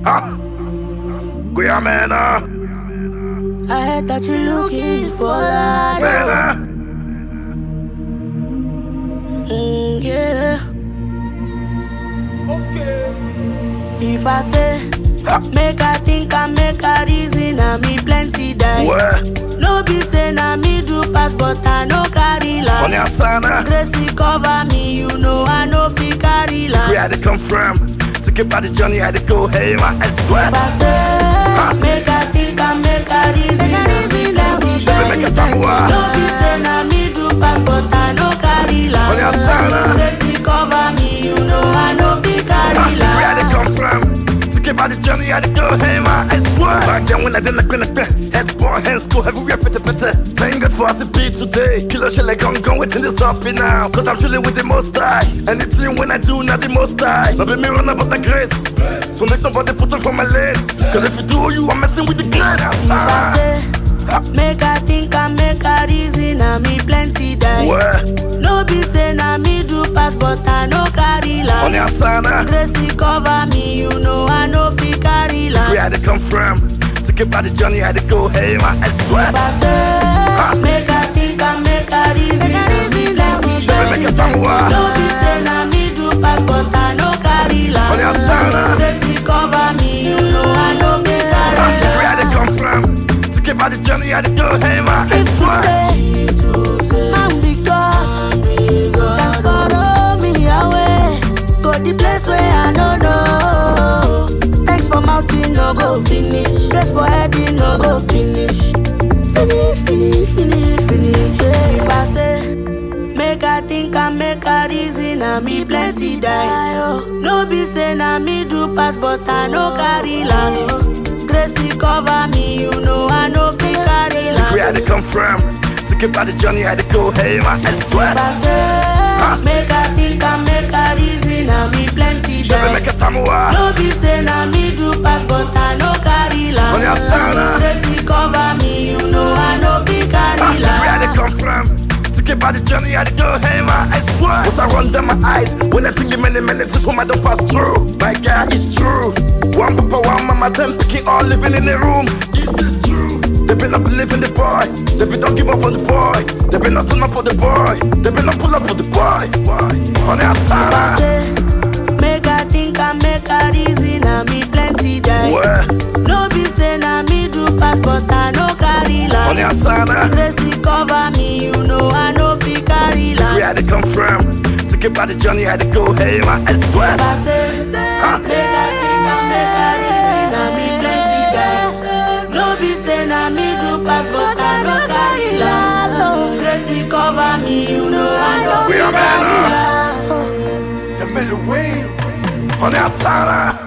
Ah, Guyamena. I heard that you're looking for that. Mena. Yeah. Okay. If I say, make I think and make I reason, and me plenty die. Where? No be say na me do pass, but I no carry On the last. outside, Gracie cover me, you know I no fit carry where I last. had to come from. To get by the journey, I had to go, hey, man, I swear. If I say, make I think and make I reason, and me plenty Baby, make a die. time war. No be say na me do pass, but I no carry On the outside, last. Gracie cover me, you know I no fit carry where I had to last. come from. To get by the journey, I had to go, hey, man, I swear. Back then when I didn't like head boy, hands go everywhere, better. Thank God for us to be today. Killer shit like I'm going within this up now. Cause I'm chilling with the most high. Anything when I do, not the most high. Not be me run about the grace. So make nobody put up on my lane. Cause if you do, you are messing with the gun. Make I think and make I reason, and me plenty die. Where? No be say na me do pass, but I no carry On the last. outside, Gracie cover me, you know I no fit carry where I last. had to come from. To get by the journey, I had to go, hey man, I swear. If I say, make I think and make I reason, and me plenty Baby, make a die. time war. No be say na me do pass, but I no carry On the outside, last. Gracie cover me, you know I no fit carry where I had to last. come from. To get by the journey, I had to go, hey man, I If you swear. say, I'm big God, then follow me away. Go the place where I don't know. Thanks for mountain, no go finish. Grace for heading, no go finish. Finish. Yeah. If I say, make I think and make I reason, and me plenty die. Oh. No be say na me do pass, but I no carry last. Gracie cover me, you know I no fit carry last. Where I had to come from. To get by the journey, I had to go, hey man, I swear. If I say, make I think and make I reason, and me plenty Baby, die. make a time war. No be say na me do pass, but I no carry On the outside, last. Gracie cover me, you know I no fit carry where I had to last. come from. To get by the journey, I had to go, hey man, I swear. But I run down my eyes when I think in many minutes, whom I don't pass through. My guy is true. One papa, one mama, them picking all living in the room. Is this true? They been not believing the boy. They been don't give up on the boy. They been not turn up for the boy. They been not pull up for the boy. On the outside, Make I think and make I reason, and me plenty die. where? No be say na me do pass, but I no carry On the last. outside, Gracie cover me, you know I no fit carry where I had last. to come from. To get by the journey, I had to go, hey man, I swear. If I say, make I think and make I reason, and me plenty die. No be say na me do pass, but I no carry last. Gracie cover me, you know I no fit carry last. On the outside,